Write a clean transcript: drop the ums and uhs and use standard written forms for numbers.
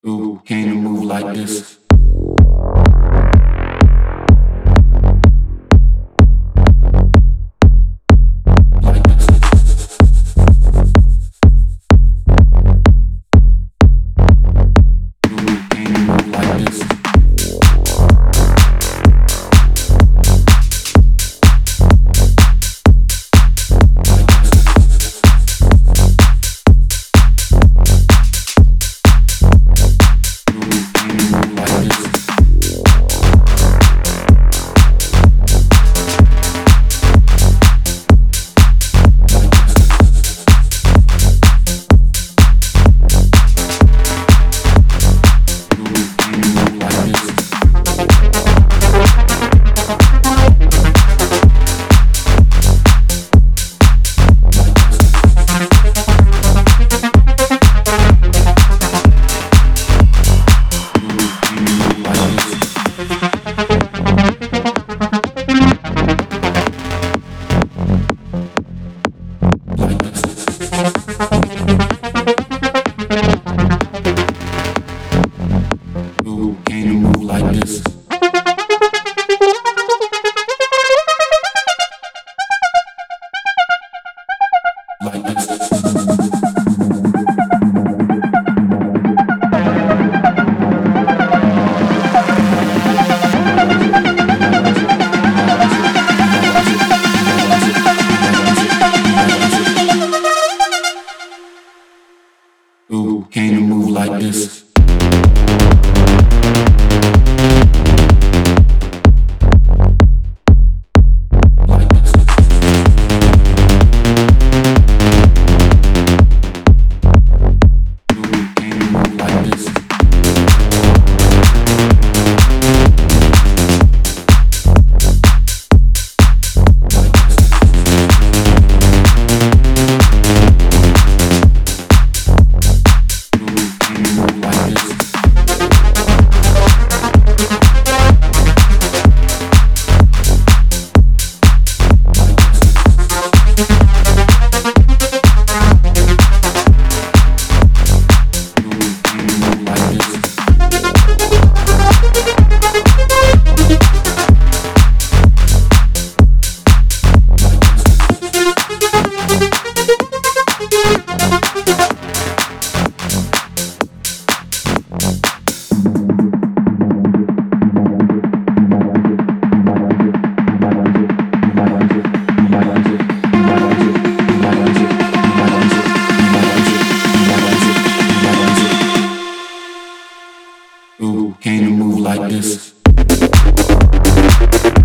Ooh, can you move like this? Like this. Ooh, can you move like this? Ooh, can you move like this? Like this. Ooh, can you move like this? Like this. Ooh, can you move like this? Ooh, can you move like this?